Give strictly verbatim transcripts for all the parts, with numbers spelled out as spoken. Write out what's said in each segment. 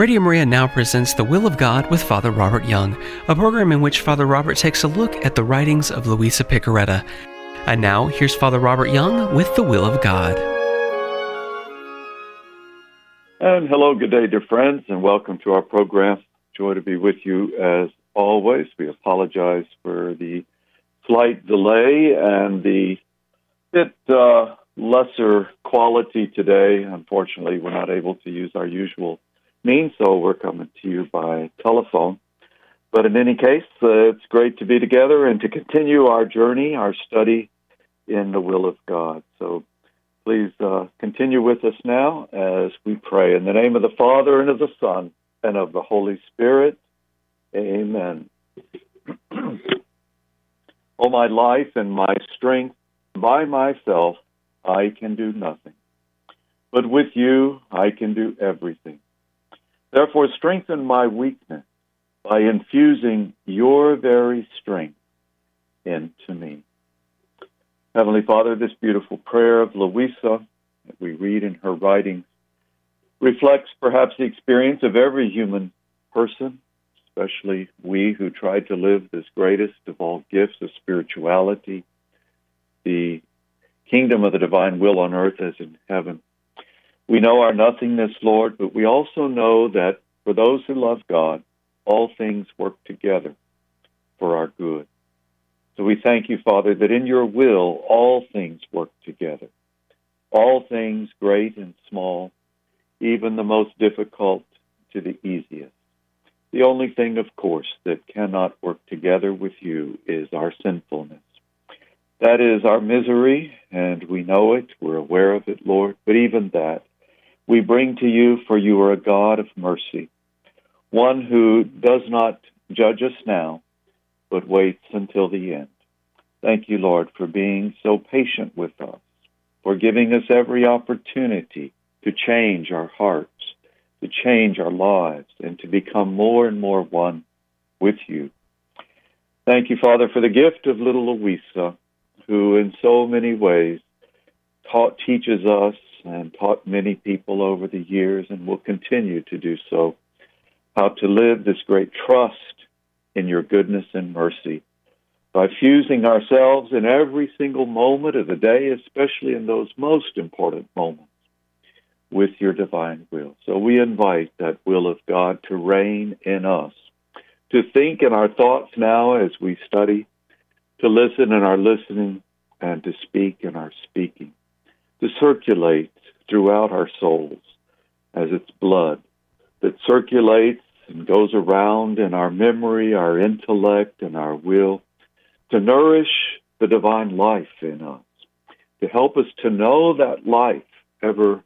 Radio Maria now presents The Will of God with Father Robert Young, a program in which Father Robert takes a look at the writings of Luisa Piccarreta. And now, here's Father Robert Young with The Will of God. And hello, good day, dear friends, and welcome to our program. Joy to be with you as always. We apologize for the slight delay and the bit uh, lesser quality today. Unfortunately, we're not able to use our usual means, so we're coming to you by telephone. But in any case, uh, it's great to be together and to continue our journey, our study in the will of God. So please uh, continue with us now as we pray. In the name of the Father, and of the Son, and of the Holy Spirit. Amen. O my life and my strength, by myself I can do nothing. But with you I can do everything. Therefore strengthen my weakness by infusing your very strength into me. Heavenly Father, this beautiful prayer of Luisa that we read in her writings reflects perhaps the experience of every human person, especially we who try to live this greatest of all gifts of spirituality, the kingdom of the divine will on earth as in heaven. We know our nothingness, Lord, but we also know that for those who love God, all things work together for our good. So we thank you, Father, that in your will all things work together. All things, great and small, even the most difficult to the easiest. The only thing, of course, that cannot work together with you is our sinfulness. That is our misery, and we know it, we're aware of it, Lord, but even that we bring to you, for you are a God of mercy, one who does not judge us now, but waits until the end. Thank you, Lord, for being so patient with us, for giving us every opportunity to change our hearts, to change our lives, and to become more and more one with you. Thank you, Father, for the gift of little Luisa, who in so many ways taught, teaches us and taught many people over the years and will continue to do so, how to live this great trust in your goodness and mercy by fusing ourselves in every single moment of the day, especially in those most important moments, with your divine will. So we invite that will of God to reign in us, to think in our thoughts now as we study, to listen in our listening, and to speak in our speaking, to circulate throughout our souls as its blood that circulates and goes around in our memory, our intellect, and our will, to nourish the divine life in us, to help us to know that life ever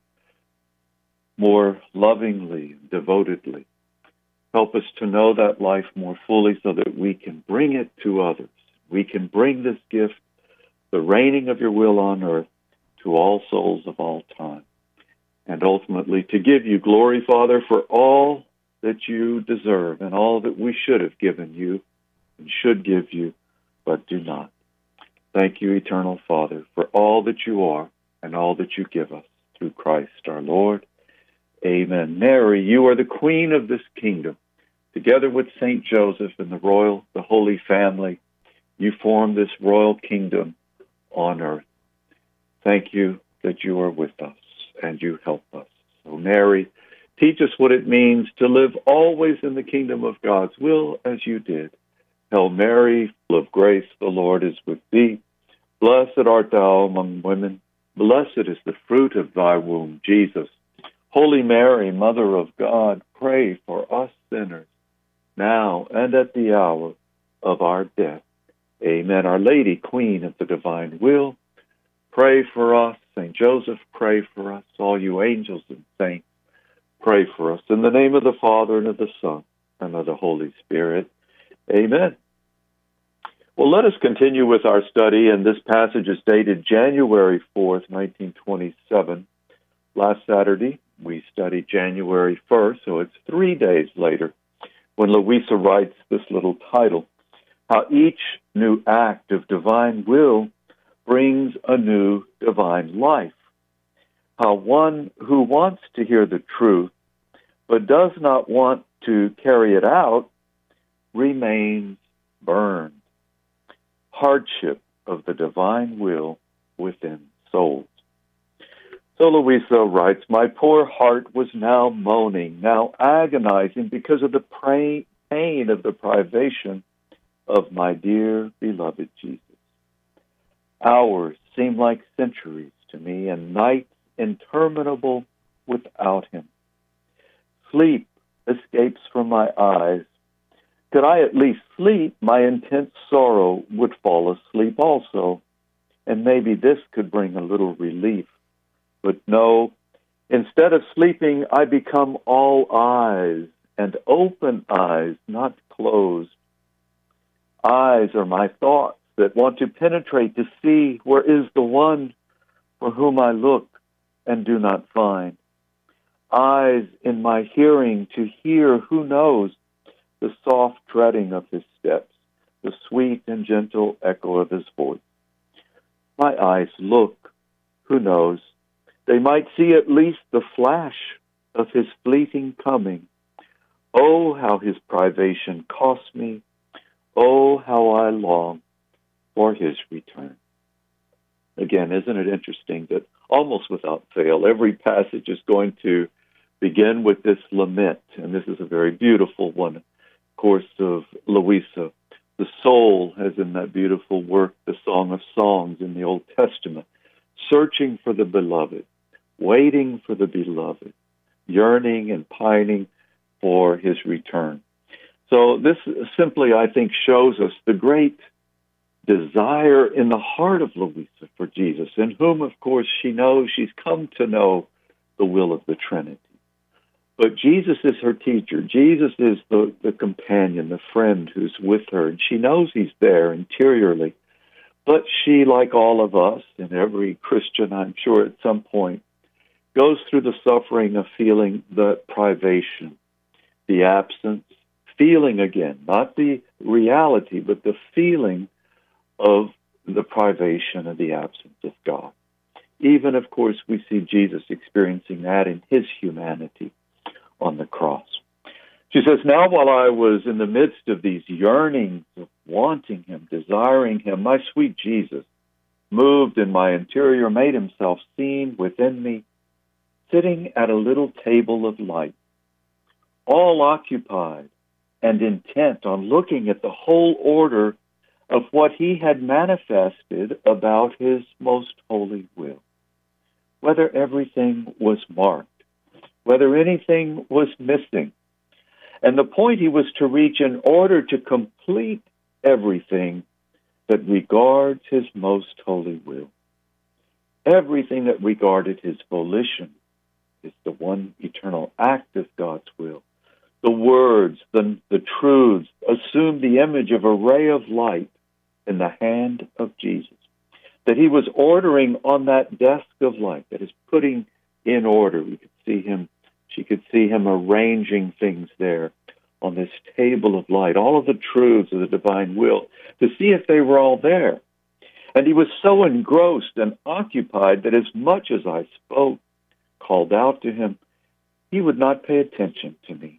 more lovingly, devotedly. Help us to know that life more fully so that we can bring it to others. We can bring this gift, the reigning of your will on earth, to all souls of all time. And ultimately to give you glory, Father, for all that you deserve and all that we should have given you and should give you, but do not. Thank you, eternal Father, for all that you are and all that you give us through Christ our Lord. Amen. Mary, you are the queen of this kingdom. Together with Saint Joseph and the royal, the Holy Family, you form this royal kingdom on earth. Thank you that you are with us and you help us. So Mary, teach us what it means to live always in the kingdom of God's will as you did. Hail Mary, full of grace, the Lord is with thee. Blessed art thou among women. Blessed is the fruit of thy womb, Jesus. Holy Mary, Mother of God, pray for us sinners, now and at the hour of our death. Amen. Our Lady, Queen of the divine will, pray for us. Saint Joseph, pray for us. All you angels and saints, pray for us. In the name of the Father, and of the Son, and of the Holy Spirit. Amen. Well, let us continue with our study, and this passage is dated January fourth, nineteen twenty-seven. Last Saturday, we studied January first, so it's three days later when Luisa writes this little title, How Each New Act of Divine Will Brings a New Divine Life. How one who wants to hear the truth but does not want to carry it out, remains burned. Hardship of the divine will within souls. So Louisa writes, my poor heart was now moaning, now agonizing because of the pain of the privation of my dear beloved Jesus. Hours seem like centuries to me, and nights interminable without him. Sleep escapes from my eyes. Could I at least sleep, my intense sorrow would fall asleep also, and maybe this could bring a little relief. But no, instead of sleeping, I become all eyes, and open eyes, not closed. Eyes are my thoughts that want to penetrate to see where is the one for whom I look and do not find. Eyes in my hearing to hear, who knows, the soft treading of his steps, the sweet and gentle echo of his voice. My eyes look, who knows, they might see at least the flash of his fleeting coming. Oh, how his privation cost me. Oh, how I long for his return. Again, isn't it interesting that almost without fail, every passage is going to begin with this lament, and this is a very beautiful one, of course, of Louisa. The soul has in that beautiful work, the Song of Songs in the Old Testament, searching for the beloved, waiting for the beloved, yearning and pining for his return. So this simply, I think, shows us the great desire in the heart of Louisa for Jesus, in whom, of course, she knows she's come to know the will of the Trinity. But Jesus is her teacher. Jesus is the, the companion, the friend who's with her, and she knows he's there interiorly. But she, like all of us, and every Christian, I'm sure, at some point, goes through the suffering of feeling the privation, the absence, feeling again, not the reality, but the feeling of the privation of the absence of God. Even, of course, we see Jesus experiencing that in his humanity on the cross. She says, now while I was in the midst of these yearnings of wanting him, desiring him, my sweet Jesus, moved in my interior, made himself seen within me, sitting at a little table of light, all occupied and intent on looking at the whole order of what he had manifested about his most holy will. Whether everything was marked, whether anything was missing, and the point he was to reach in order to complete everything that regards his most holy will. Everything that regarded his volition is the one eternal act of God's will. The words, the, the truths, assume the image of a ray of light in the hand of Jesus, that he was ordering on that desk of light, that is putting in order. We could see him, she could see him arranging things there on this table of light, all of the truths of the divine will, to see if they were all there. And he was so engrossed and occupied that as much as I spoke, called out to him, he would not pay attention to me.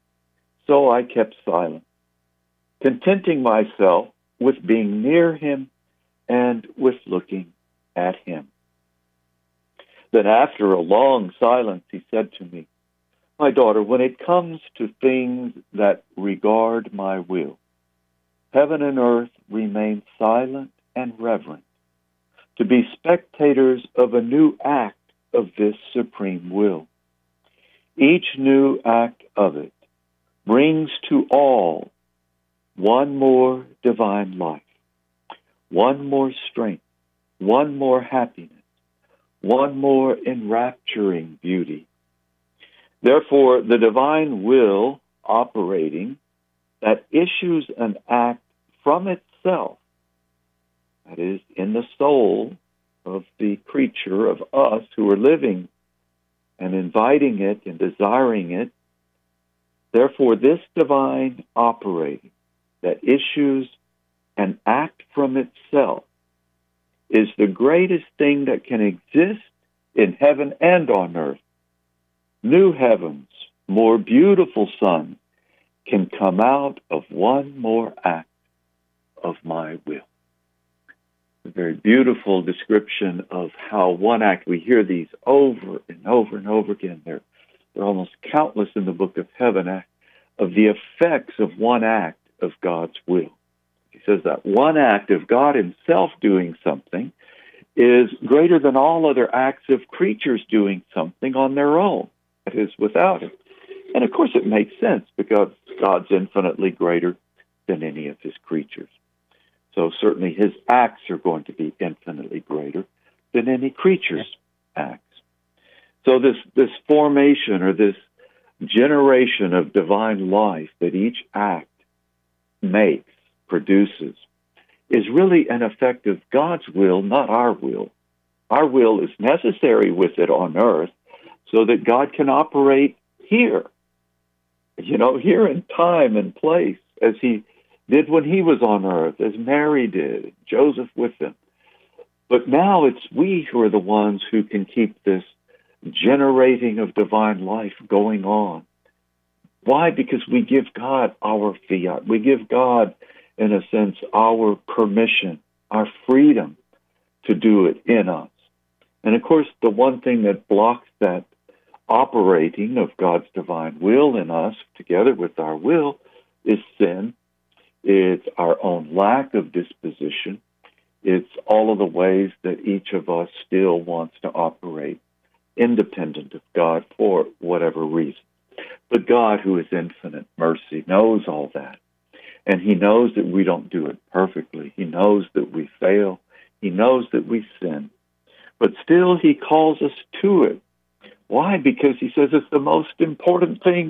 So I kept silent, contenting myself with being near him and with looking at him. Then after a long silence, he said to me, my daughter, when it comes to things that regard my will, heaven and earth remain silent and reverent, to be spectators of a new act of this supreme will. Each new act of it brings to all one more divine life, one more strength, one more happiness, one more enrapturing beauty. Therefore, the divine will operating that issues an act from itself, that is, in the soul of the creature, of us who are living and inviting it and desiring it. Therefore, this divine operating that issues an act from itself is the greatest thing that can exist in heaven and on earth. New heavens more beautiful sons can come out of one more act of my will. A very beautiful description of how one act, we hear these over and over and over again. They're, they're almost countless in the book of heaven, of the effects of one act of God's will. He says that one act of God himself doing something is greater than all other acts of creatures doing something on their own, that is, without him. And of course it makes sense because God's infinitely greater than any of his creatures. So certainly his acts are going to be infinitely greater than any creature's acts. So this, this formation or this generation of divine life that each act makes, produces, is really an effect of God's will, not our will. Our will is necessary with it on earth so that God can operate here, you know, here in time and place, as he did when he was on earth, as Mary did, Joseph with him. But now it's we who are the ones who can keep this generating of divine life going on. Why? Because we give God our fiat. We give God, in a sense, our permission, our freedom to do it in us. And of course, the one thing that blocks that operating of God's divine will in us, together with our will, is sin. It's our own lack of disposition. It's all of the ways that each of us still wants to operate independent of God for whatever reason. But God, who is infinite mercy, knows all that. And he knows that we don't do it perfectly. He knows that we fail. He knows that we sin. But still, he calls us to it. Why? Because he says it's the most important thing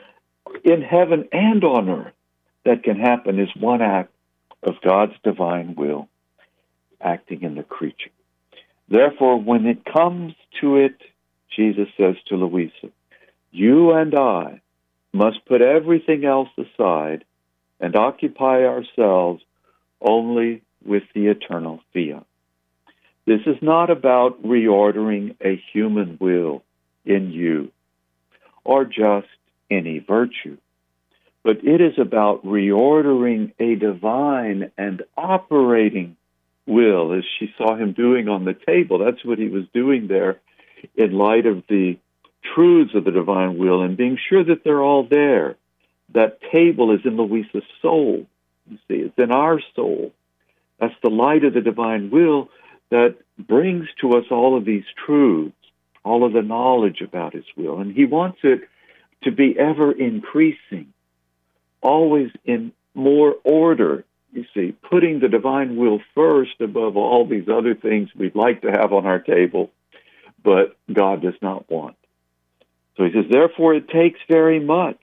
in heaven and on earth that can happen is one act of God's divine will acting in the creature. Therefore, when it comes to it, Jesus says to Louisa, you and I must put everything else aside and occupy ourselves only with the eternal fiat. This is not about reordering a human will in you or just any virtue, but it is about reordering a divine and operating will, as she saw him doing on the table. That's what he was doing there in light of the truths of the divine will and being sure that they're all there. That table is in Louisa's soul. You see, it's in our soul. That's the light of the divine will that brings to us all of these truths, all of the knowledge about his will. And he wants it to be ever increasing, always in more order, you see, putting the divine will first above all these other things we'd like to have on our table, but God does not want. So he says, therefore, it takes very much.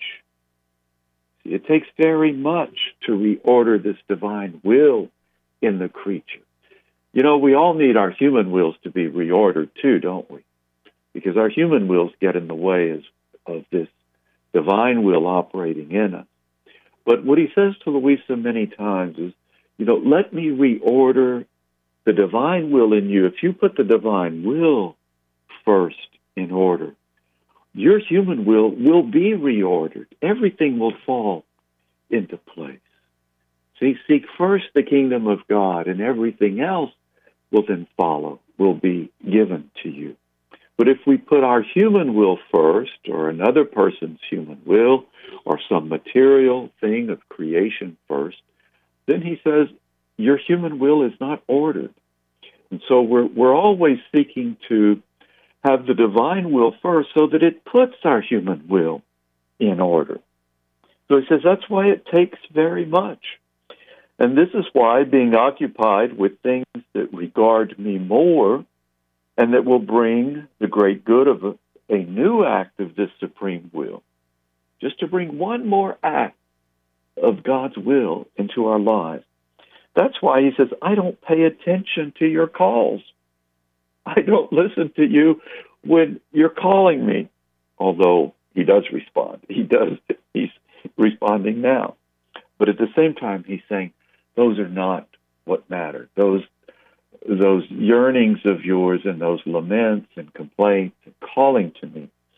It takes very much to reorder this divine will in the creature. You know, we all need our human wills to be reordered too, don't we? Because our human wills get in the way of, of this divine will operating in us. But what he says to Louisa many times is, you know, let me reorder the divine will in you. If you put the divine will first in order, your human will will be reordered. Everything will fall into place. See, seek first the kingdom of God, and everything else will then follow, will be given to you. But if we put our human will first, or another person's human will, or some material thing of creation first, then he says, your human will is not ordered. And so we're we're always seeking to have the divine will first so that it puts our human will in order. So he says that's why it takes very much. And this is why being occupied with things that regard me more and that will bring the great good of a, a new act of this supreme will, just to bring one more act of God's will into our lives. That's why he says, I don't pay attention to your calls. I don't listen to you when you're calling me, although he does respond. He does. He's responding now. But at the same time, he's saying, those are not what matter. Those those yearnings of yours and those laments and complaints and calling to me.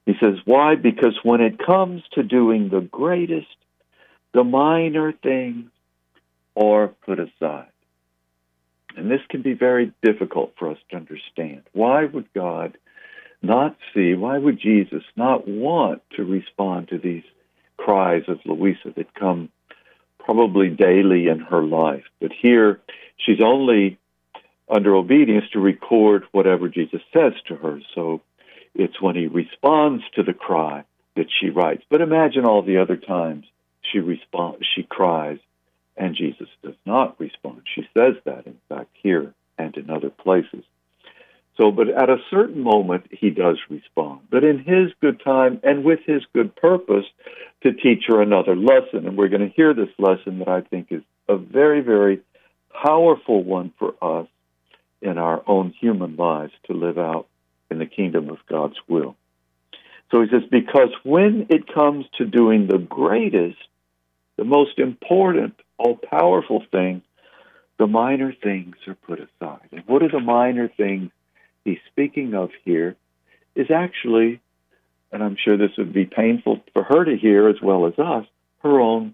He says, why? Because when it comes to doing the greatest, the minor things are put aside. And this can be very difficult for us to understand. Why would God not see, why would Jesus not want to respond to these cries of Louisa that come probably daily in her life? But here, she's only under obedience to record whatever Jesus says to her. So it's when he responds to the cry that she writes. But imagine all the other times she responds, she cries, and Jesus does not respond. She says that, in fact, here and in other places. So, but at a certain moment, he does respond. But in his good time and with his good purpose to teach her another lesson. And we're going to hear this lesson that I think is a very, very powerful one for us in our own human lives to live out in the kingdom of God's will. So he says, because when it comes to doing the greatest, the most important, all-powerful thing, the minor things are put aside. And what are the minor things he's speaking of here is actually, and I'm sure this would be painful for her to hear as well as us, her own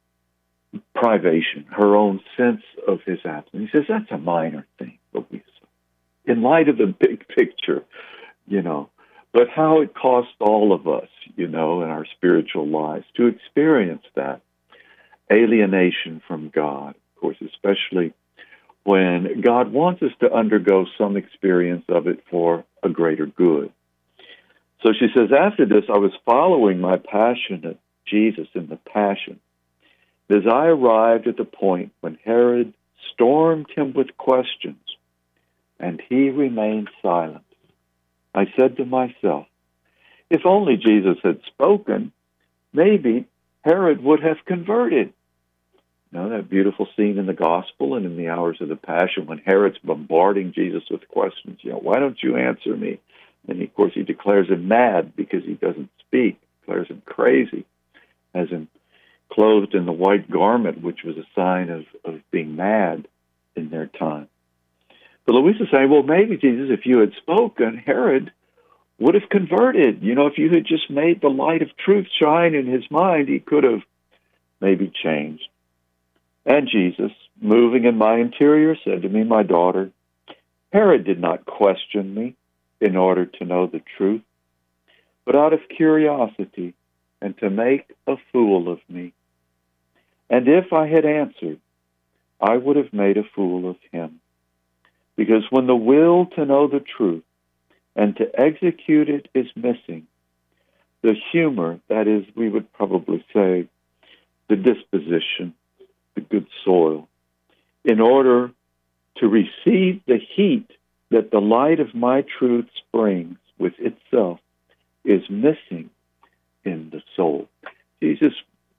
privation, her own sense of his absence. He says, that's a minor thing, Louisa, in light of the big picture, you know, but how it costs all of us, you know, in our spiritual lives to experience that alienation from God, of course, especially when God wants us to undergo some experience of it for a greater good. So she says, after this, I was following my passionate Jesus in the Passion. As I arrived at the point when Herod stormed him with questions, and he remained silent, I said to myself, if only Jesus had spoken, maybe Herod would have converted. You know, that beautiful scene in the Gospel and in the hours of the Passion when Herod's bombarding Jesus with questions. You know, why don't you answer me? And, of course, he declares him mad because he doesn't speak, declares him crazy, has him clothed in the white garment, which was a sign of, of being mad in their time. But Louisa is saying, well, maybe, Jesus, if you had spoken, Herod would have converted. You know, if you had just made the light of truth shine in his mind, he could have maybe changed. And Jesus, moving in my interior, said to me, my daughter, Herod did not question me in order to know the truth, but out of curiosity and to make a fool of me. And if I had answered, I would have made a fool of him. Because when the will to know the truth and to execute it is missing, the humor, that is, we would probably say, the disposition, the good soil, in order to receive the heat that the light of my truth brings with itself, is missing in the soul. Jesus,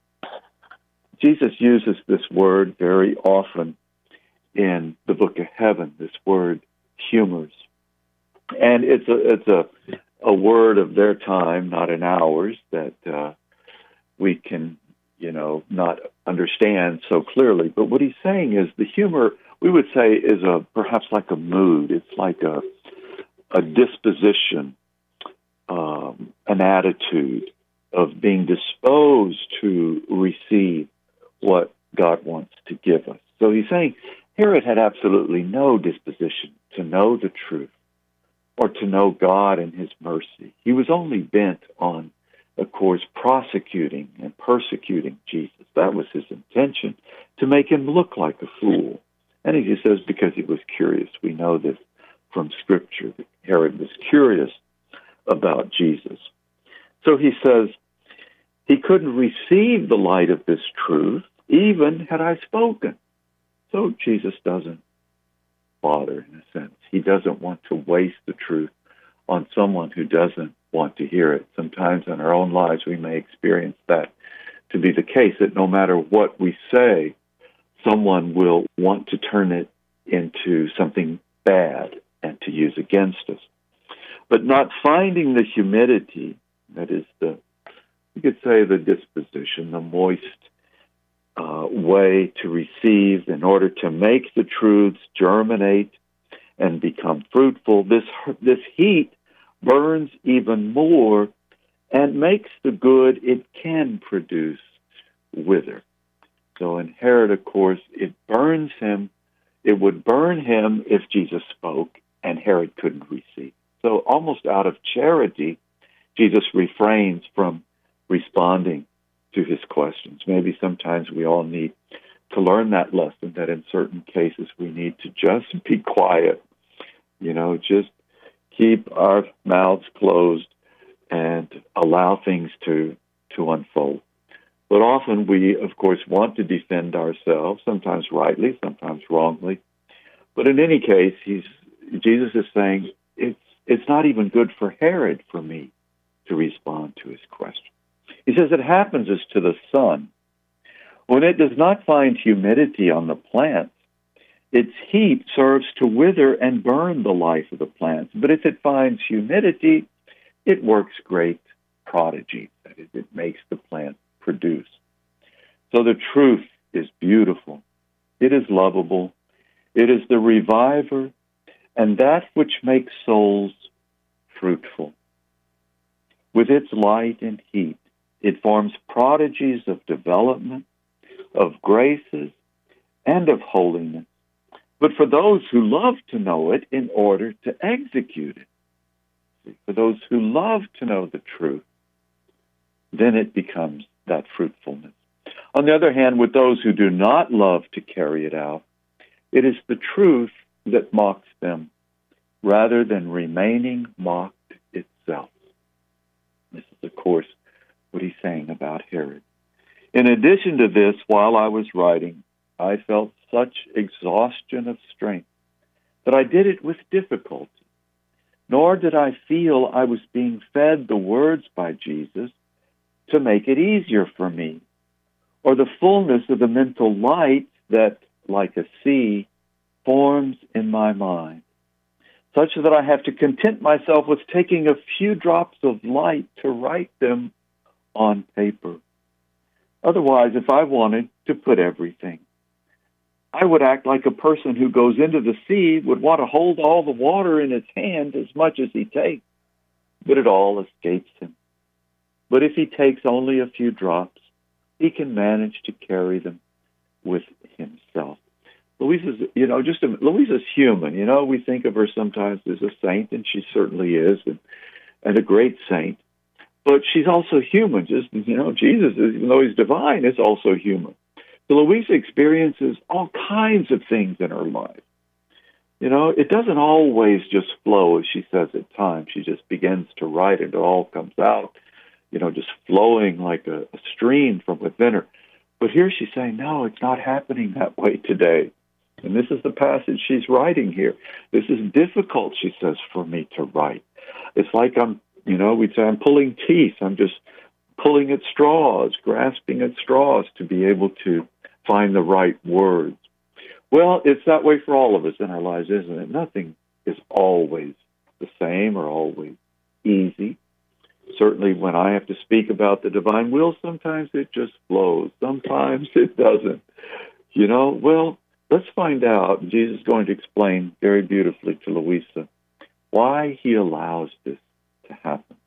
Jesus uses this word very often in the book of Heaven, this word humors. And it's a, it's a, a word of their time, not in ours, that uh, we can, you know, not understand so clearly. But what he's saying is the humor, we would say, is a perhaps like a mood. It's like a, a disposition, um, an attitude of being disposed to receive what God wants to give us. So he's saying Herod had absolutely no disposition to know the truth or to know God and his mercy. He was only bent on, of course, prosecuting and persecuting Jesus. That was his intention, to make him look like a fool. And he says because he was curious. We know this from Scripture, that Herod was curious about Jesus. So he says he couldn't receive the light of this truth, even had I spoken. So Jesus doesn't bother, in a sense. He doesn't want to waste the truth on someone who doesn't want to hear it. Sometimes in our own lives we may experience that to be the case, that no matter what we say, someone will want to turn it into something bad and to use against us. But not finding the humidity, that is the, you could say the disposition, the moist uh, way to receive in order to make the truths germinate and become fruitful, this this heat burns even more and makes the good it can produce wither. So in Herod, of course, it burns him. It would burn him if Jesus spoke and Herod couldn't receive. So almost out of charity, Jesus refrains from responding to his questions. Maybe sometimes we all need to learn that lesson, that in certain cases we need to just be quiet, you know, just keep our mouths closed and allow things to, to unfold. But often we, of course, want to defend ourselves, sometimes rightly, sometimes wrongly. But in any case, he's, Jesus is saying, it's, it's not even good for Herod for me to respond to his question. He says it happens as to the sun. When it does not find humidity on the plants, its heat serves to wither and burn the life of the plants. But if it finds humidity, it works great prodigy. That is, it makes the plant produce. So the truth is beautiful. It is lovable. It is the reviver and that which makes souls fruitful. With its light and heat, it forms prodigies of development, of graces, and of holiness. But for those who love to know it in order to execute it, for those who love to know the truth, then it becomes that fruitfulness. On the other hand, with those who do not love to carry it out, it is the truth that mocks them, rather than remaining mocked itself. This is, of course, what he's saying about Herod. In addition to this, while I was writing, I felt such exhaustion of strength that I did it with difficulty. Nor did I feel I was being fed the words by Jesus to make it easier for me, or the fullness of the mental light that, like a sea, forms in my mind, such that I have to content myself with taking a few drops of light to write them on paper. Otherwise, if I wanted to put everything, I would act like a person who goes into the sea, would want to hold all the water in his hand as much as he takes, but it all escapes him. But if he takes only a few drops, he can manage to carry them with himself. Louisa's, you know, just a, Louisa's human. You know, we think of her sometimes as a saint, and she certainly is, and, and a great saint. But she's also human. Just, you know, Jesus, even though he's divine, is also human. So Louisa experiences all kinds of things in her life. You know, it doesn't always just flow, as she says at times. She just begins to write, and it all comes out, you know, just flowing like a, a stream from within her. But here she's saying, no, it's not happening that way today. And this is the passage she's writing here. This is difficult, she says, for me to write. It's like I'm, you know, we'd say I'm pulling teeth. I'm just pulling at straws, grasping at straws to be able to find the right words. Well, it's that way for all of us in our lives, isn't it? Nothing is always the same or always easy. Certainly when I have to speak about the divine will, sometimes it just flows. Sometimes it doesn't. You know, well, let's find out. Jesus is going to explain very beautifully to Louisa why he allows this to happen.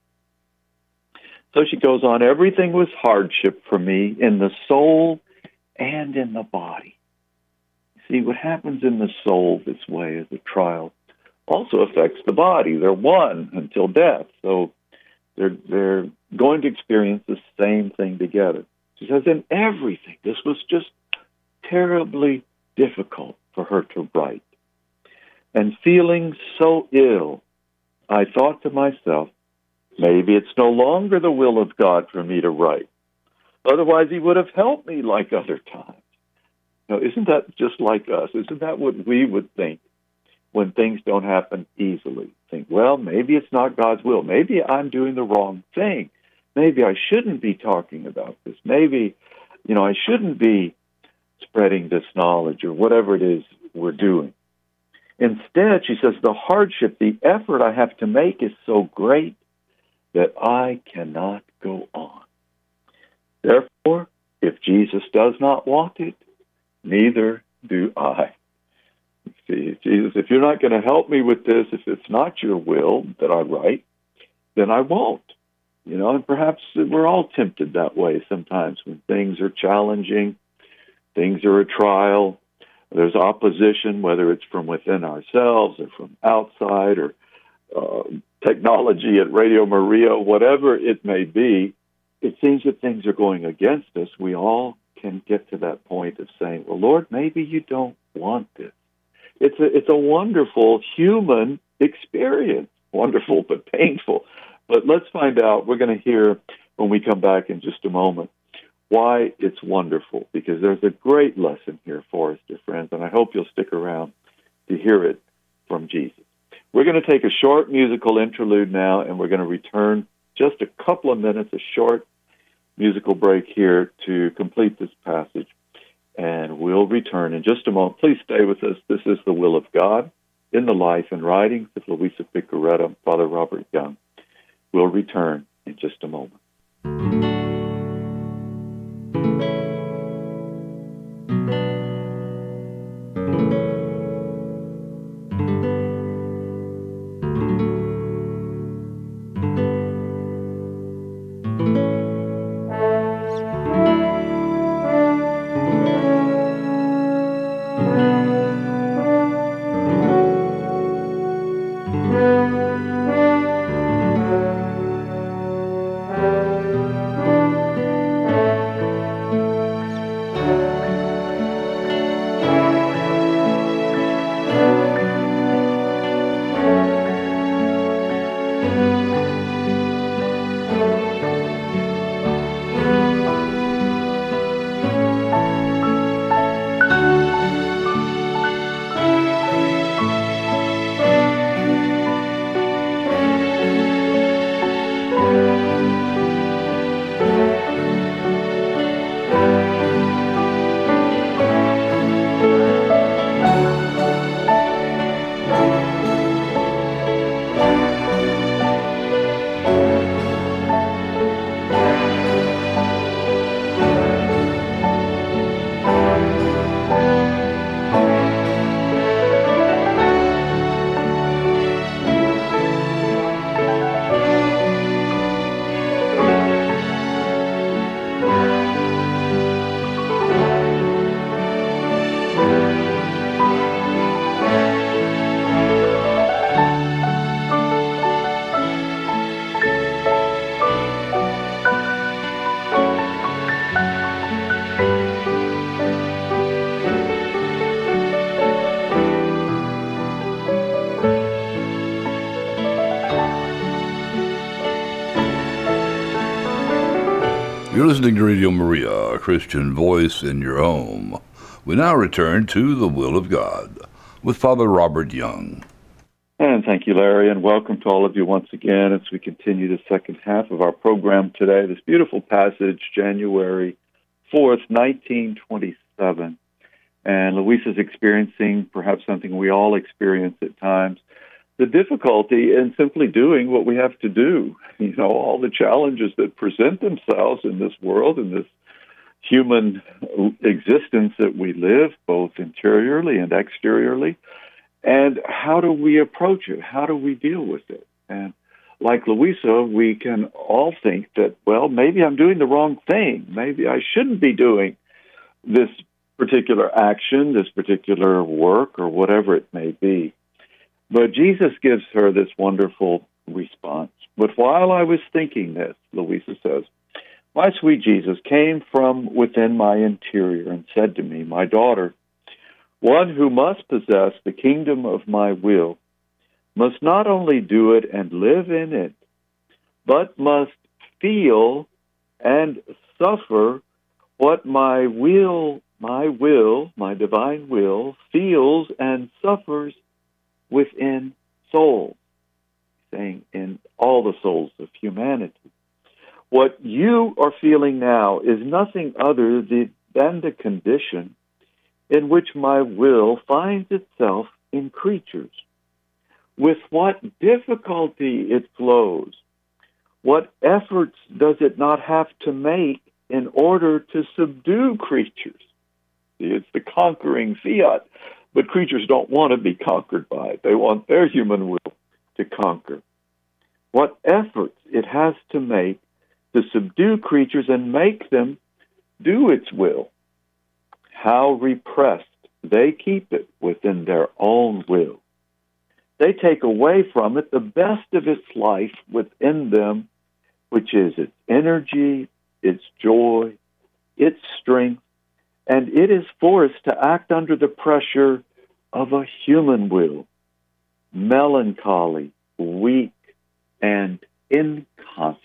So she goes on, everything was hardship for me in the soul and in the body. See, what happens in the soul this way as a trial also affects the body. They're one until death. So they're, they're going to experience the same thing together. She says, in everything, this was just terribly difficult for her to write. And feeling so ill, I thought to myself, maybe it's no longer the will of God for me to write. Otherwise, he would have helped me like other times. Now, isn't that just like us? Isn't that what we would think when things don't happen easily? Think, well, maybe it's not God's will. Maybe I'm doing the wrong thing. Maybe I shouldn't be talking about this. Maybe, you know, I shouldn't be spreading this knowledge or whatever it is we're doing. Instead, she says, the hardship, the effort I have to make is so great that I cannot go on. Therefore, if Jesus does not want it, neither do I. See, Jesus, if you're not going to help me with this, if it's not your will that I write, then I won't. you know, and perhaps we're all tempted that way sometimes when things are challenging, things are a trial, there's opposition, whether it's from within ourselves or from outside or uh, technology at Radio Maria, whatever it may be. It seems that things are going against us. We all can get to that point of saying, well, Lord, maybe you don't want this. It's a, it's a wonderful human experience, wonderful but painful. But let's find out. We're going to hear when we come back in just a moment why it's wonderful, because there's a great lesson here for us, dear friends, and I hope you'll stick around to hear it from Jesus. We're going to take a short musical interlude now, and we're going to return just a couple of minutes, a short musical break here to complete this passage, and we'll return in just a moment. Please stay with us. This is The Will of God in the Life and Writings of Luisa Piccarreta and Father Robert Young. We'll return in just a moment. You're listening to Radio Maria, a Christian voice in your home. We now return to The Will of God with Father Robert Young. And thank you, Larry, and welcome to all of you once again as we continue the second half of our program today. This beautiful passage, January fourth, nineteen twenty-seven. And Luisa's experiencing perhaps something we all experience at times, the difficulty in simply doing what we have to do. You know, all the challenges that present themselves in this world, in this human existence that we live, both interiorly and exteriorly. And how do we approach it? How do we deal with it? And like Luisa, we can all think that, well, maybe I'm doing the wrong thing. Maybe I shouldn't be doing this particular action, this particular work, or whatever it may be. But Jesus gives her this wonderful response. But while I was thinking this, Luisa says, my sweet Jesus came from within my interior and said to me, my daughter, one who must possess the kingdom of my will must not only do it and live in it, but must feel and suffer what my will, my will, my divine will, feels and suffers within souls, saying in all the souls of humanity. What you are feeling now is nothing other than the condition in which my will finds itself in creatures. With what difficulty it flows, what efforts does it not have to make in order to subdue creatures? See, it's the conquering fiat, but creatures don't want to be conquered by it. They want their human will to conquer. what efforts it has to make to subdue creatures and make them do its will. How repressed they keep it within their own will. They take away from it the best of its life within them, which is its energy, its joy, its strength, and it is forced to act under the pressure of a human will, melancholy, weak, and inconstant.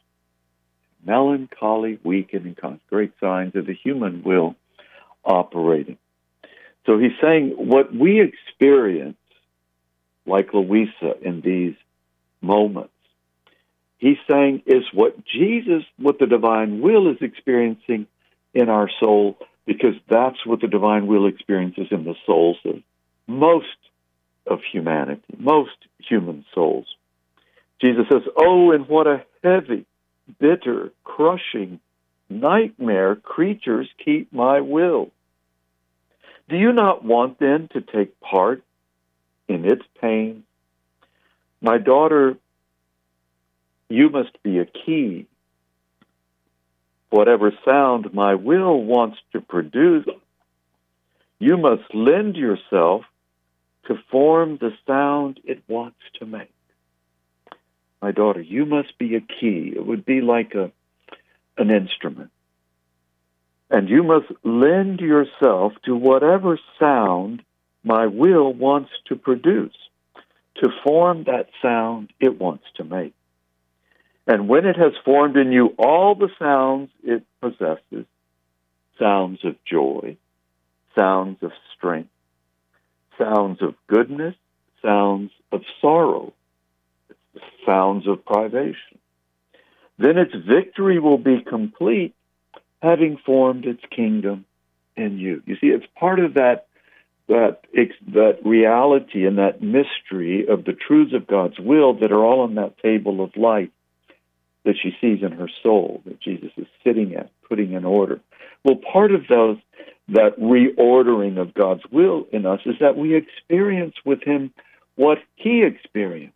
Melancholy, weak, and inconstant. Great signs of the human will operating. So he's saying what we experience, like Louisa in these moments, he's saying is what Jesus, what the divine will is experiencing in our soul, because that's what the divine will experiences in the souls of most of humanity, most human souls. Jesus says, oh, and what a heavy, bitter, crushing nightmare creatures keep my will. Do you not want then to take part in its pain? My daughter, you must be a key. Whatever sound my will wants to produce, you must lend yourself to form the sound it wants to make. My daughter, you must be a key. It would be like a an instrument. And you must lend yourself to whatever sound my will wants to produce, to form that sound it wants to make. And when it has formed in you all the sounds it possesses, sounds of joy, sounds of strength, sounds of goodness, sounds of sorrow, sounds of privation, then its victory will be complete, having formed its kingdom in you. You see, it's part of that that that reality and that mystery of the truths of God's will that are all on that table of light that she sees in her soul, that Jesus is sitting at, putting in order. Well, part of those, that reordering of God's will in us is that we experience with him what he experiences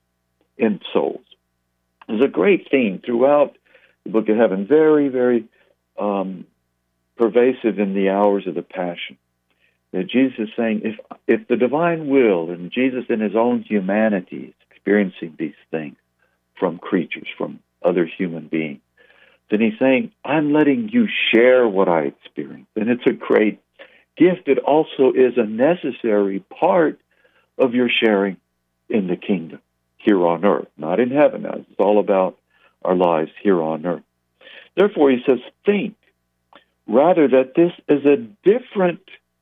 in souls. There's a great theme throughout the Book of Heaven, very, very um, pervasive in the hours of the Passion. That Jesus is saying, if if the divine will, and Jesus in his own humanity is experiencing these things from creatures, from other human beings, then he's saying, I'm letting you share what I experience. And it's a great gift. It also is a necessary part of your sharing in the kingdom here on earth, not in heaven. Now, it's all about our lives here on earth. Therefore, he says, think rather that this is a different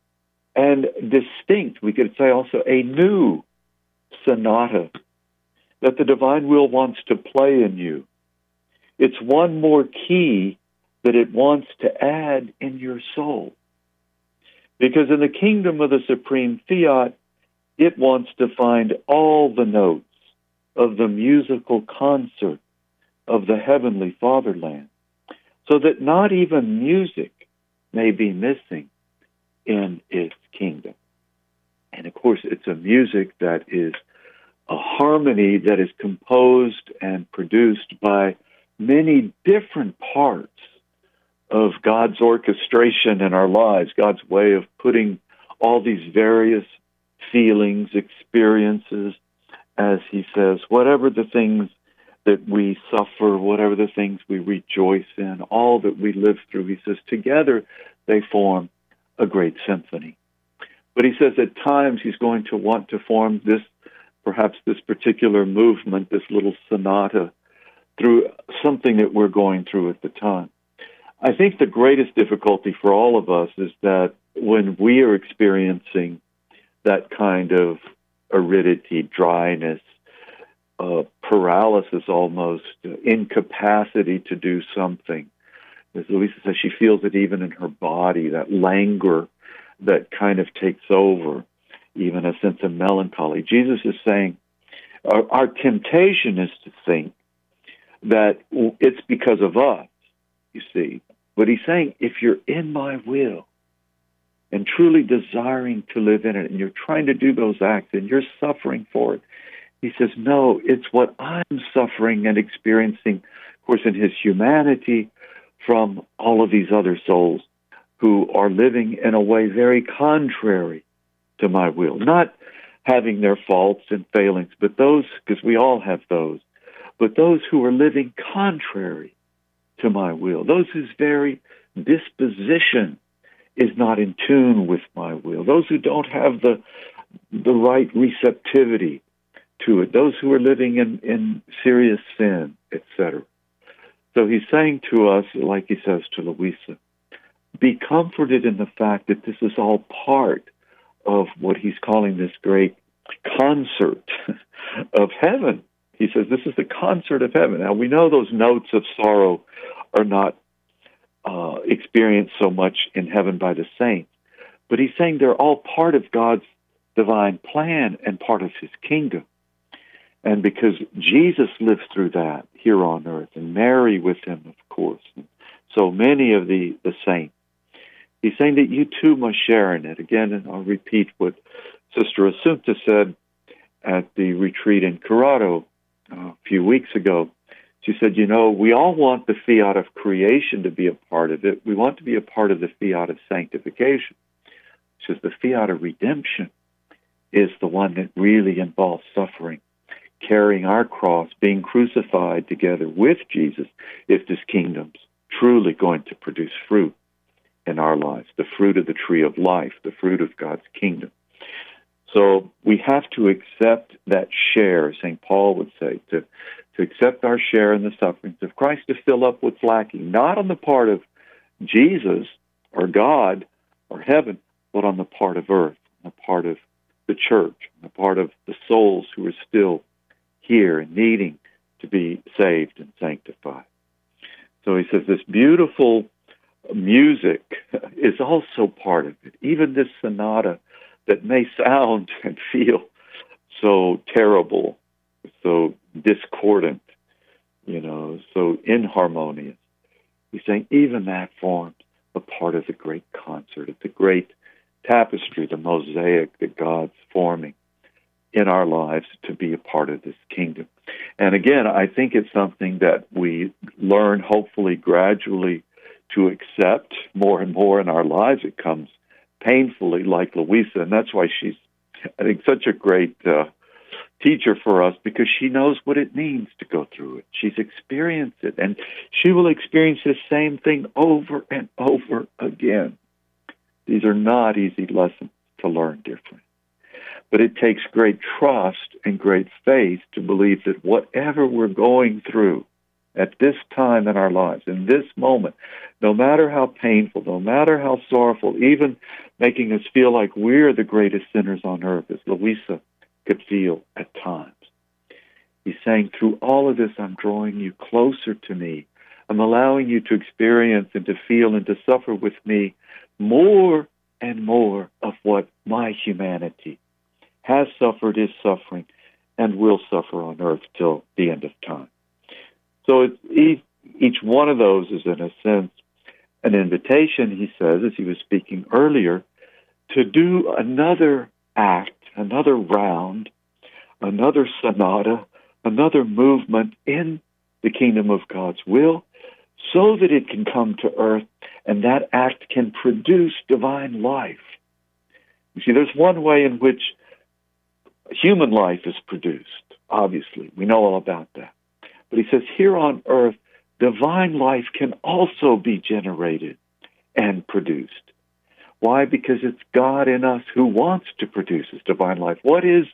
and distinct, we could say also a new sonata that the divine will wants to play in you. It's one more key that it wants to add in your soul. Because in the kingdom of the supreme fiat, it wants to find all the notes of the musical concert of the heavenly fatherland, so that not even music may be missing in its kingdom. And of course, it's a music that is a harmony that is composed and produced by many different parts of God's orchestration in our lives, God's way of putting all these various feelings, experiences, as he says, whatever the things that we suffer, whatever the things we rejoice in, all that we live through, he says, together they form a great symphony. But he says at times he's going to want to form this, perhaps this particular movement, this little sonata, through something that we're going through at the time. I think the greatest difficulty for all of us is that when we are experiencing that kind of aridity, dryness, uh, paralysis almost, uh, incapacity to do something. As Louisa says, she feels it even in her body, that languor that kind of takes over, even a sense of melancholy. Jesus is saying, our, our temptation is to think that it's because of us, you see. But he's saying, if you're in my will and truly desiring to live in it, and you're trying to do those acts, and you're suffering for it, He says, no, it's what I'm suffering and experiencing, of course, in his humanity from all of these other souls who are living in a way very contrary to my will. Not having their faults and failings, but those, because we all have those, but those who are living contrary to my will, those whose very disposition is not in tune with my will, those who don't have the the right receptivity to it, those who are living in, in serious sin, et cetera. So he's saying to us, like he says to Louisa, be comforted in the fact that this is all part of what he's calling this great concert of heaven. He says this is the concert of heaven. Now, we know those notes of sorrow are not uh, experienced so much in heaven by the saints, but he's saying they're all part of God's divine plan and part of his kingdom. And because Jesus lived through that here on earth, and Mary with him, of course, and so many of the, the saints, he's saying that you too must share in it. Again, and I'll repeat what Sister Assunta said at the retreat in Corrado uh, a few weeks ago. She said, you know, we all want the fiat of creation to be a part of it. We want to be a part of the fiat of sanctification. She says the fiat of redemption is the one that really involves suffering, carrying our cross, being crucified together with Jesus, if this kingdom's truly going to produce fruit in our lives, the fruit of the tree of life, the fruit of God's kingdom. So we have to accept that share, Saint Paul would say, to, to accept our share in the sufferings of Christ, to fill up what's lacking, not on the part of Jesus or God or heaven, but on the part of earth, on the part of the church, on the part of the souls who are still here and needing to be saved and sanctified. So he says this beautiful music is also part of it. Even this sonata that may sound and feel so terrible, so discordant, you know, so inharmonious. He's saying even that forms a part of the great concert, of the great tapestry, the mosaic that God's forming in our lives to be a part of this kingdom. And again, I think it's something that we learn, hopefully, gradually to accept more and more in our lives. It comes painfully, like Louisa, and that's why she's, I think, such a great uh, teacher for us, because she knows what it means to go through it. She's experienced it, and she will experience the same thing over and over again. These are not easy lessons to learn, dear friend. But it takes great trust and great faith to believe that whatever we're going through at this time in our lives, in this moment, no matter how painful, no matter how sorrowful, even making us feel like we're the greatest sinners on earth, as Louisa could feel at times. He's saying, through all of this, I'm drawing you closer to me. I'm allowing you to experience and to feel and to suffer with me more and more of what my humanity has suffered, is suffering, and will suffer on earth till the end of time. So it's, each one of those is, in a sense, an invitation, he says, as he was speaking earlier, to do another act, another round, another sonata, another movement in the kingdom of God's will, so that it can come to earth and that act can produce divine life. You see, there's one way in which human life is produced, obviously. We know all about that. But he says here on earth, divine life can also be generated and produced. Why? Because it's God in us who wants to produce this divine life. What is,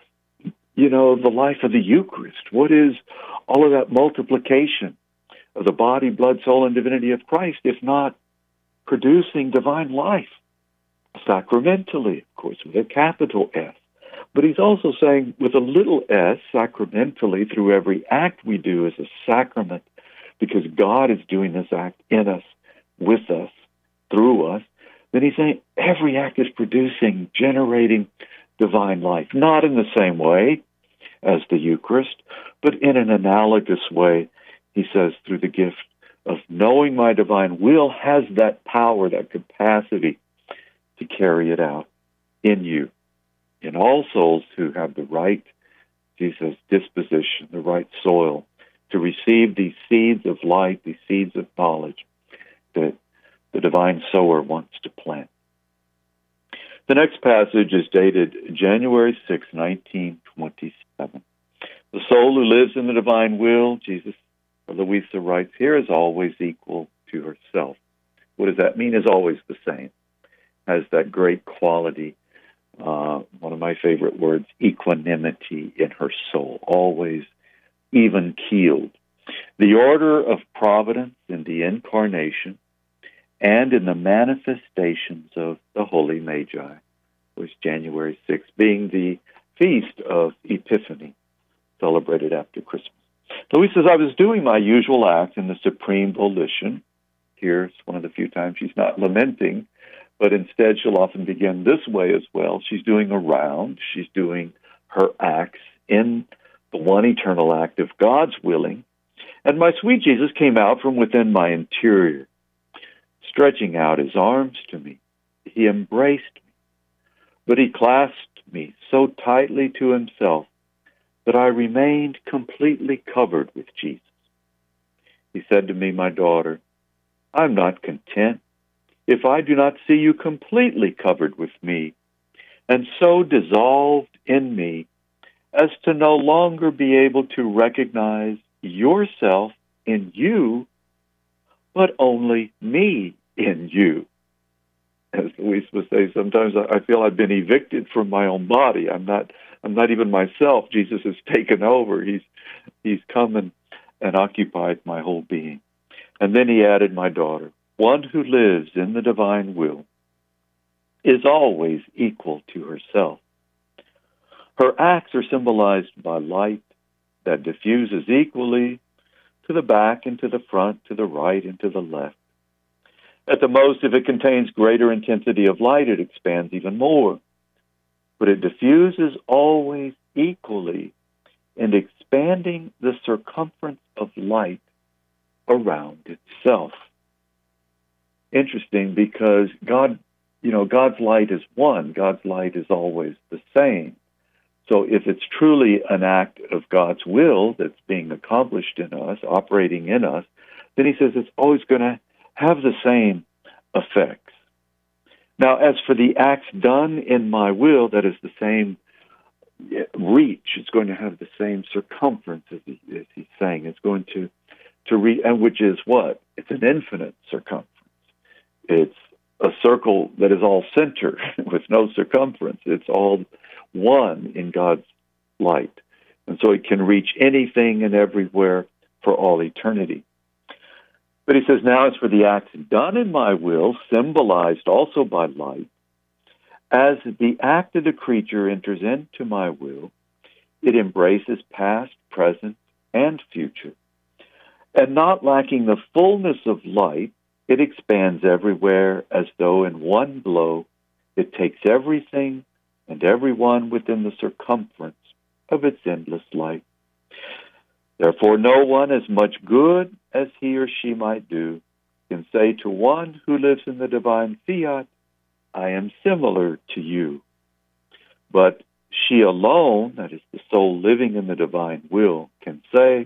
you know, the life of the Eucharist? What is all of that multiplication of the body, blood, soul, and divinity of Christ, if not producing divine life? Sacramentally, of course, with a capital S. But he's also saying with a little s, sacramentally, through every act we do as a sacrament, because God is doing this act in us, with us, through us, then he's saying every act is producing, generating divine life. Not in the same way as the Eucharist, but in an analogous way, he says, through the gift of knowing my divine will has that power, that capacity to carry it out in you, in all souls who have the right he says, disposition, the right soil, to receive these seeds of light, these seeds of knowledge that the divine sower wants to plant. The next passage is dated January sixth, nineteen twenty-seven. The soul who lives in the divine will, Jesus, or Louisa writes here, is always equal to herself. What does that mean? Is always the same. Has that great quality, uh, one of my favorite words, equanimity in her soul, always even-keeled. The order of providence in the incarnation and in the manifestations of the Holy Magi was January sixth, being the feast of Epiphany, celebrated after Christmas. Louise says, I was doing my usual act in the supreme volition. Here's one of the few times she's not lamenting, but instead she'll often begin this way as well. She's doing a round. She's doing her acts in the one eternal act of God's willing. And my sweet Jesus came out from within my interior, stretching out his arms to me. He embraced me, but he clasped me so tightly to himself that I remained completely covered with Jesus. He said to me, my daughter, I'm not content if I do not see you completely covered with me, and so dissolved in me as to no longer be able to recognize yourself in you, but only me in you. As Louise would say, sometimes I feel I've been evicted from my own body. I'm not I'm not even myself. Jesus has taken over. He's he's come and, and occupied my whole being. And then he added, my daughter, one who lives in the divine will is always equal to herself. Her acts are symbolized by light that diffuses equally to the back and to the front, to the right and to the left. At the most, if it contains greater intensity of light, it expands even more. But it diffuses always equally in expanding the circumference of light around itself. Interesting, because God, you know, God's light is one. God's light is always the same. So if it's truly an act of God's will that's being accomplished in us, operating in us, then he says it's always going to have the same effects. Now, as for the acts done in my will, that is the same reach. It's going to have the same circumference, as, he, as he's saying. It's going to, to reach, and which is what? It's an infinite circumference. It's a circle that is all center with no circumference. It's all one in God's light. And so it can reach anything and everywhere for all eternity. But he says, now as for the acts done in my will, symbolized also by light, as the act of the creature enters into my will, it embraces past, present, and future. And not lacking the fullness of light, it expands everywhere as though in one blow it takes everything and everyone within the circumference of its endless light. Therefore, no one, as much good as he or she might do, can say to one who lives in the divine fiat, I am similar to you. But she alone, that is the soul living in the divine will, can say,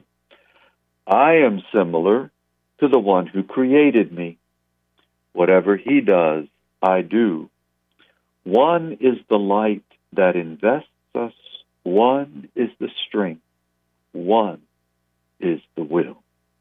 I am similar to the one who created me. Whatever he does, I do. One is the light that invests us. One is the strength. One is the will.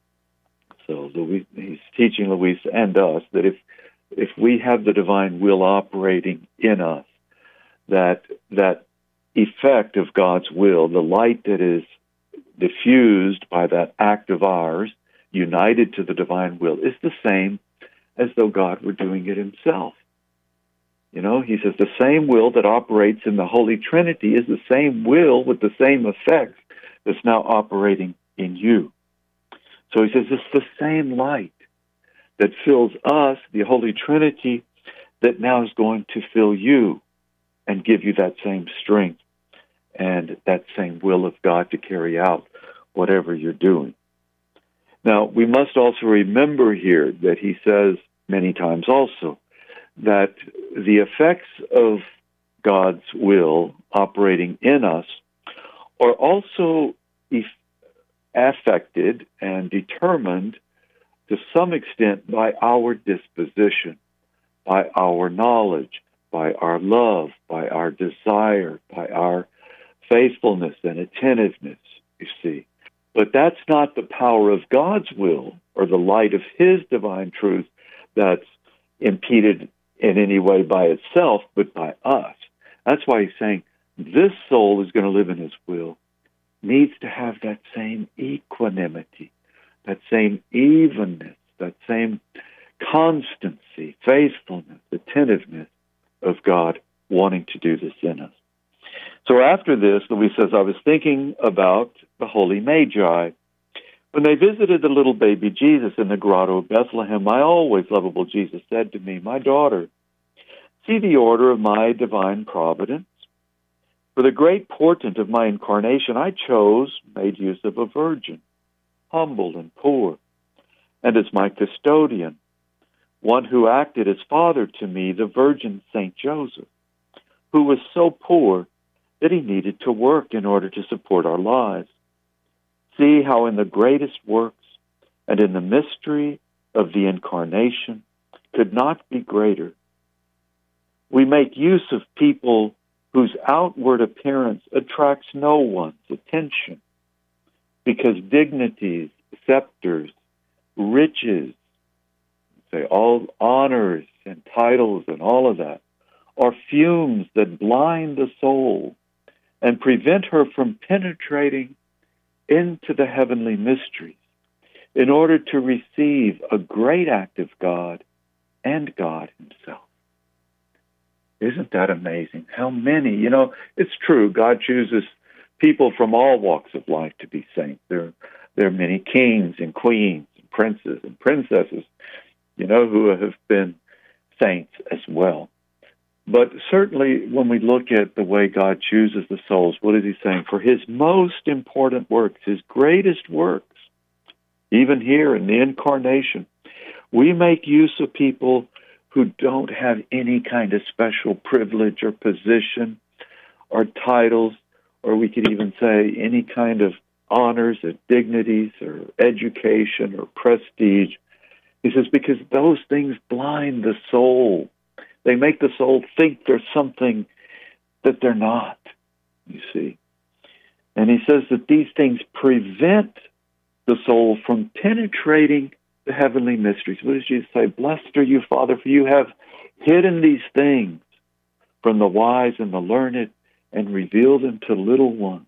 So Louise, he's teaching Louise and us that if if we have the divine will operating in us, that that effect of God's will, the light that is diffused by that act of ours, united to the divine will, is the same as though God were doing it himself. You know, he says the same will that operates in the Holy Trinity is the same will with the same effects that's now operating in you. So he says it's the same light that fills us, the Holy Trinity, that now is going to fill you and give you that same strength and that same will of God to carry out whatever you're doing. Now, we must also remember here that he says many times also that the effects of God's will operating in us are also if affected and determined to some extent by our disposition, by our knowledge, by our love, by our desire, by our faithfulness and attentiveness, you see. But that's not the power of God's will or the light of His divine truth that's impeded in any way by itself, but by us. That's why He's saying this soul is going to live in His will, needs to have that same equanimity, that same evenness, that same constancy, faithfulness, attentiveness of God wanting to do this in us. So after this, Louise says, I was thinking about the holy Magi. When they visited the little baby Jesus in the grotto of Bethlehem, my always lovable Jesus said to me, my daughter, see the order of my divine providence. For the great portent of my incarnation, I chose, made use of a virgin, humble and poor, and as my custodian, one who acted as father to me, the Virgin Saint Joseph, who was so poor that he needed to work in order to support our lives. See how in the greatest works and in the mystery of the Incarnation could not be greater. We make use of people whose outward appearance attracts no one's attention, because dignities, scepters, riches, say all honors and titles and all of that, are fumes that blind the soul and prevent her from penetrating into the heavenly mysteries in order to receive a great act of God and God Himself. Isn't that amazing? How many, you know, it's true, God chooses people from all walks of life to be saints. There, there are many kings and queens and princes and princesses, you know, who have been saints as well. But certainly when we look at the way God chooses the souls, what is He saying? For His most important works, His greatest works, even here in the Incarnation, we make use of people who don't have any kind of special privilege or position or titles, or we could even say any kind of honors or dignities or education or prestige. He says, because those things blind the soul. They make the soul think there's something that they're not, you see. And he says that these things prevent the soul from penetrating the heavenly mysteries. What does Jesus say? Blessed are you, Father, for you have hidden these things from the wise and the learned and revealed them to little ones.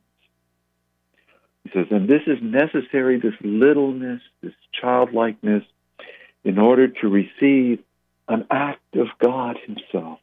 He says, and this is necessary, this littleness, this childlikeness, in order to receive an act of God Himself.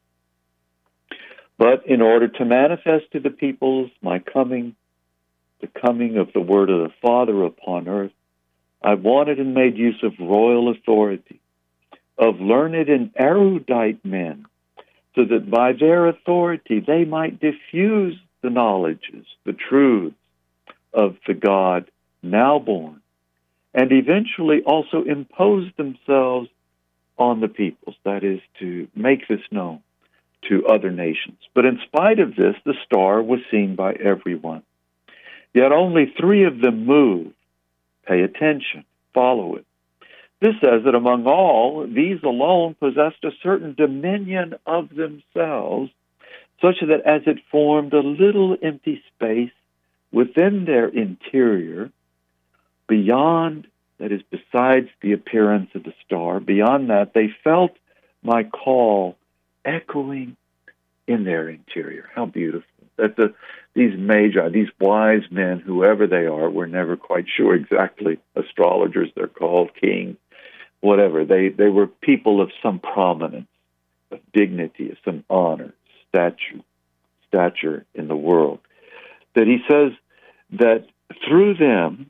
But in order to manifest to the peoples my coming, the coming of the word of the Father upon earth, I wanted and made use of royal authority, of learned and erudite men, so that by their authority they might diffuse the knowledges, the truths of the God now born, and eventually also impose themselves on the peoples, that is, to make this known to other nations. But in spite of this, the star was seen by everyone. Yet only three of them moved. Pay attention, follow it. This says that among all, these alone possessed a certain dominion of themselves, such that as it formed a little empty space within their interior, beyond, that is, besides the appearance of the star, beyond that, they felt my call echoing in their interior. How beautiful. That the these magi, these wise men, whoever they are, we're never quite sure exactly, astrologers they're called, kings, whatever. They, they were people of some prominence, of dignity, of some honor, stature, stature in the world. That he says that through them,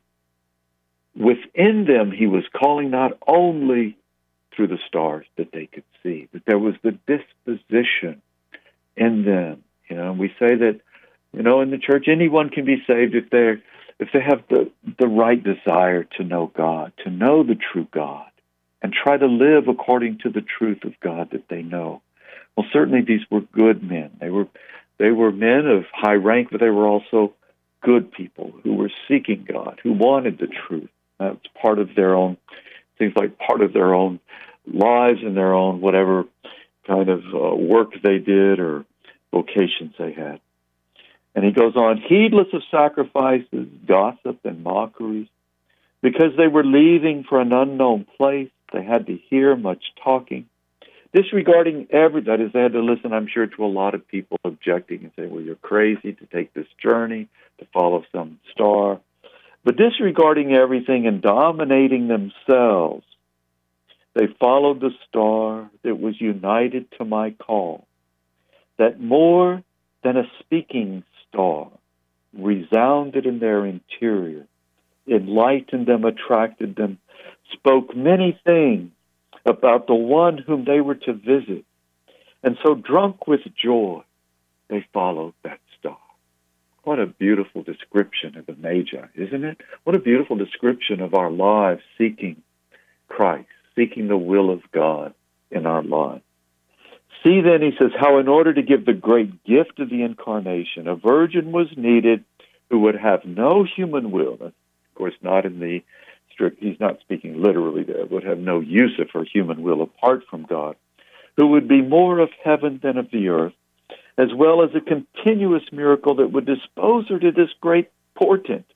within them, he was calling not only through the stars that they could see, but there was the disposition in them. You know, and we say that, you know, in the church, anyone can be saved if they're if they have the, the right desire to know God, to know the true God, and try to live according to the truth of God that they know. Well, certainly these were good men. They were they were men of high rank, but they were also good people who were seeking God, who wanted the truth. That's part of their own, seems like part of their own lives and their own whatever kind of uh, work they did or vocations they had. And he goes on, heedless of sacrifices, gossip, and mockeries, because they were leaving for an unknown place. They had to hear much talking, disregarding every, that is, they had to listen, I'm sure, to a lot of people objecting and saying, well, you're crazy to take this journey, to follow some star. But disregarding everything and dominating themselves, they followed the star that was united to my call, that more than a speaking star resounded in their interior, enlightened them, attracted them, spoke many things about the one whom they were to visit. And so drunk with joy, they followed that star. What a beautiful description of the Magi, isn't it? What a beautiful description of our lives seeking Christ, seeking the will of God in our lives. See then, he says, how in order to give the great gift of the incarnation, a virgin was needed who would have no human will. Of course, not in the strict, he's not speaking literally there, would have no use of her human will apart from God, who would be more of heaven than of the earth, as well as a continuous miracle that would dispose her to this great portent.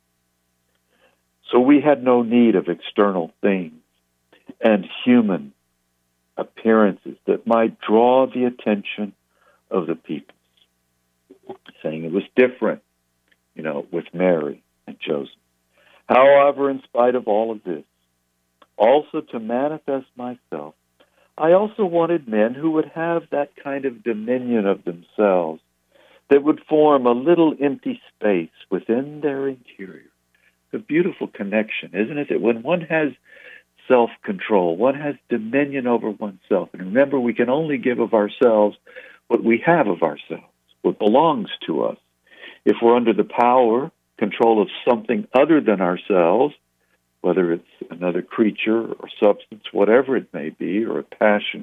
So we had no need of external things and human appearances that might draw the attention of the people. Saying it was different, you know, with Mary and Joseph. However, in spite of all of this, also to manifest myself, I also wanted men who would have that kind of dominion of themselves that would form a little empty space within their interior. It's a beautiful connection, isn't it? That when one has self-control, one has dominion over oneself. And remember, we can only give of ourselves what we have of ourselves, what belongs to us. If we're under the power, control of something other than ourselves, whether it's another creature or substance, whatever it may be, or a passion,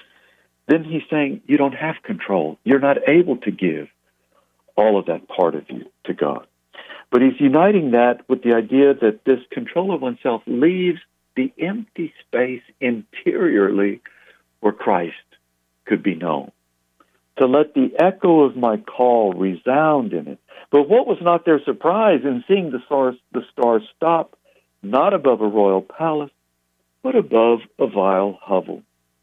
then he's saying you don't have control. You're not able to give all of that part of you to God. But he's uniting that with the idea that this control of oneself leaves the empty space interiorly where Christ could be known, to let the echo of my call resound in it. But what was not their surprise in seeing the star, the star stop not above a royal palace, but above a vile hovel?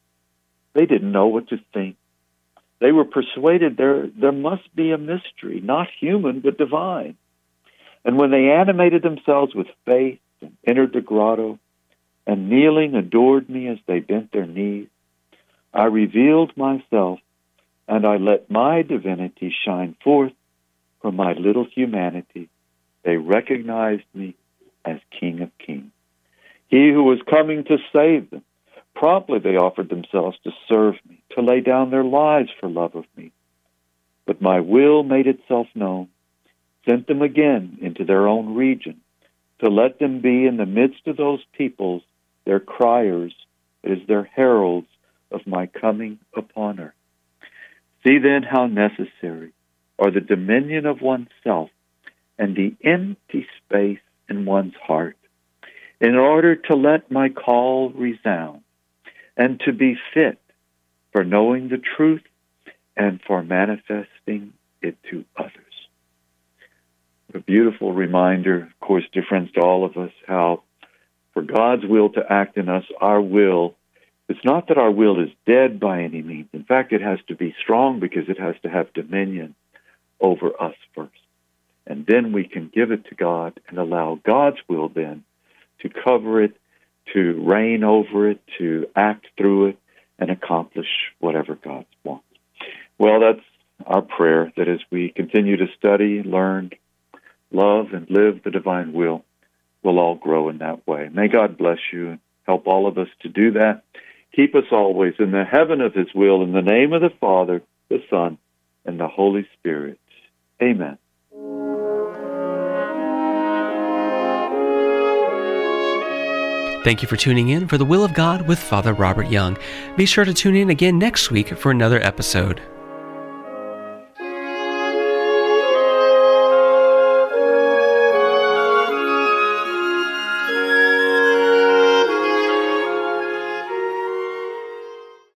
They didn't know what to think. They were persuaded there, there must be a mystery, not human, but divine. And when they animated themselves with faith and entered the grotto, and kneeling adored me as they bent their knees, I revealed myself, and I let my divinity shine forth from my little humanity. They recognized me as King of Kings, he who was coming to save them. Promptly they offered themselves to serve me, to lay down their lives for love of me. But my will made itself known, sent them again into their own region, to let them be in the midst of those peoples, their criers, it is their heralds of my coming upon earth. See then how necessary are the dominion of oneself and the empty space in one's heart, in order to let my call resound, and to be fit for knowing the truth and for manifesting it to others. A beautiful reminder, of course, dear friends, to all of us, how for God's will to act in us, our will, it's not that our will is dead by any means. In fact, it has to be strong because it has to have dominion over us first. And then we can give it to God and allow God's will then to cover it, to reign over it, to act through it, and accomplish whatever God wants. Well, that's our prayer, that as we continue to study, learn, love, and live the divine will, we'll all grow in that way. May God bless you and help all of us to do that. Keep us always in the heaven of his will, in the name of the Father, the Son, and the Holy Spirit. Amen. Thank you for tuning in for The Will of God with Father Robert Young. Be sure to tune in again next week for another episode.